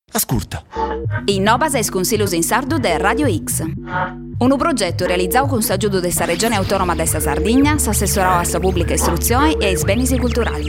Ascolta. Innovas es Consiglios in Sardu de Radio X. Un progetto realizzato con s'aggiudo della Regione Autonoma de sa Sardegna, s'assessorò a sa pubblica istruzione e ai beni culturali.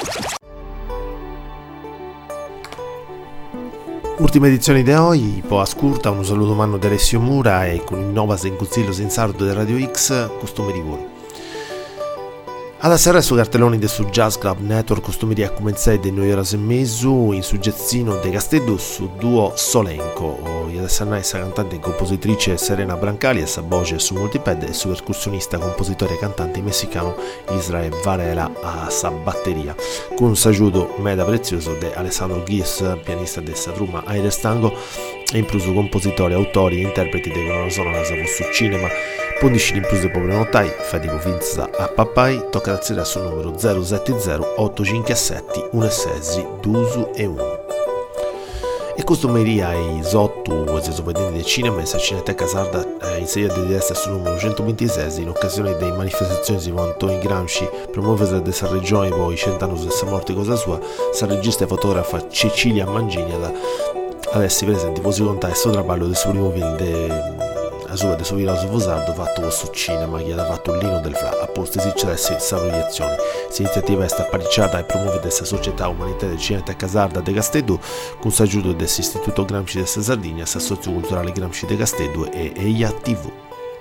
Ultima edizione di oggi, poi ascolta un saluto umano da Alessio Mura e con Innovas in Consiglios in Sardu de Radio X, costume di volo. Alla sera su cartelloni del su Jazz Club Network costumi a cominciare di 9 ore e mezzo in suggezzino de Castello su duo Solenco, adesso è essa cantante e compositrice Serena Brancali e sa voce su multipad e su percussionista, compositore e cantante messicano Israel Varela a sa batteria, con un saluto meda prezioso di Alessandro Ghies, pianista de sa truma Aires Tango e incluso compositori, autori e interpreti di colonna sonora su cinema. Pondici l'impruse povere notai, fatico finza a papai, tocca da zero sul numero 070 857 16 1. E costumeria e isotto, se sopravventi del cinema, e sa Cineteca Sarda inserita di destra sul numero 126 in occasione delle manifestazioni di Antonio Gramsci, promuovere da sa regione poi 100 anni della morte cosa sua, sa regista e fotografa Cecilia Mangini adesso presente, poi si conta il suo traballo del suo primo film a sua del suo filosofo sardo fatto questo cinema che ha fatto il Lino del Fra apposta si cedesse questa proiezione. Questa iniziativa è stata apparecchiata e promuove questa società umanitaria del Cineteca Sarda de Castello con l'aiuto dell'Istituto Gramsci della Sardegna, Assozio Culturale Gramsci de Castello e EIA TV.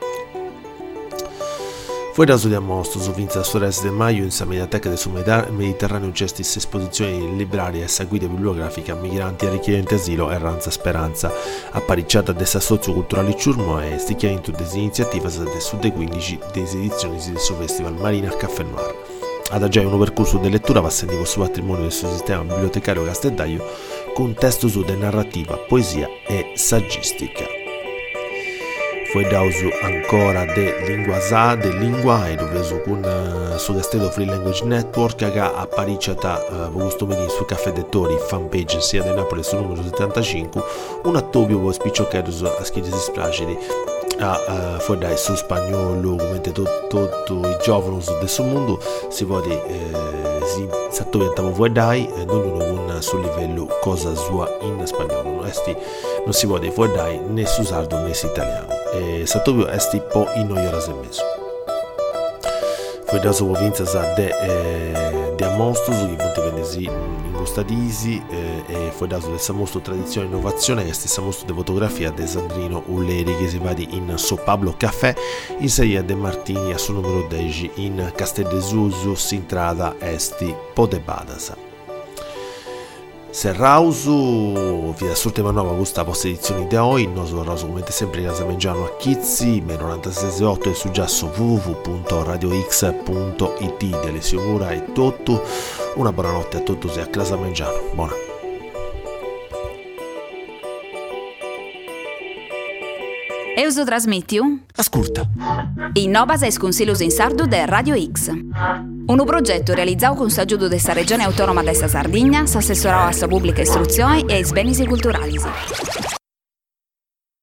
Fuori da studiamo su Vinza Suarez de Maio in sa mediateca del Mediterraneo Justice esposizioni librarie e guida bibliografica migranti e richiedenti asilo Erranza Speranza apparicciata da Assozio Culturale Ciurmo e sticchiamento delle iniziative su dei 15 delle edizioni del suo festival Marina Caffè Noir. Adagiai un percorso di lettura va sentito su patrimonio del suo sistema bibliotecario Castellaio con testo su de narrativa, poesia e saggistica. Fu dauso ancora de lingua e dove con su Castello Free Language Network che ha apparicciata questo venire su Caffè Dettori fanpage sia di Napoli sul numero 75 un attopio poi spiccioccato a schede si spracidi fuori dai su spagnolo come tutto i giovani del suo mondo si può si attoventano fuori dai ognuno con sul livello cosa sua in spagnolo non si può dire fuori dai né su sardo né su italiano e Sattopio è tipo in 9 ore e mezzo. Fuori da sua provincia de Amostos che punti vendesi in Gostadisi e fuori da del Samosto Tradizione e Innovazione che stessa mostro di fotografia de Sandrino Ulleri che si va in So Pablo Caffè in Seria de Martini a suo numero 10 in Casteldesuzzo Sintrada Esti Podebadasa. Serrausu, via l'ultima nuova questa posta edizione di oggi, noi sono come sempre in casa mangiano a Chizzi, 96.8 e su giasso www.radiox.it di Alessio Mura e tutto. Una buonanotte a tutti e a casa mangiano. Buona. Euso trasmettiu? Ascolta. Innovas es Consiglios in Sardu de Radio X. Un progetto realizzato con s'aggiudo della Regione Autonoma de sa Sardegna, s'assessorò a sa pubblica istruzione e ai beni culturali.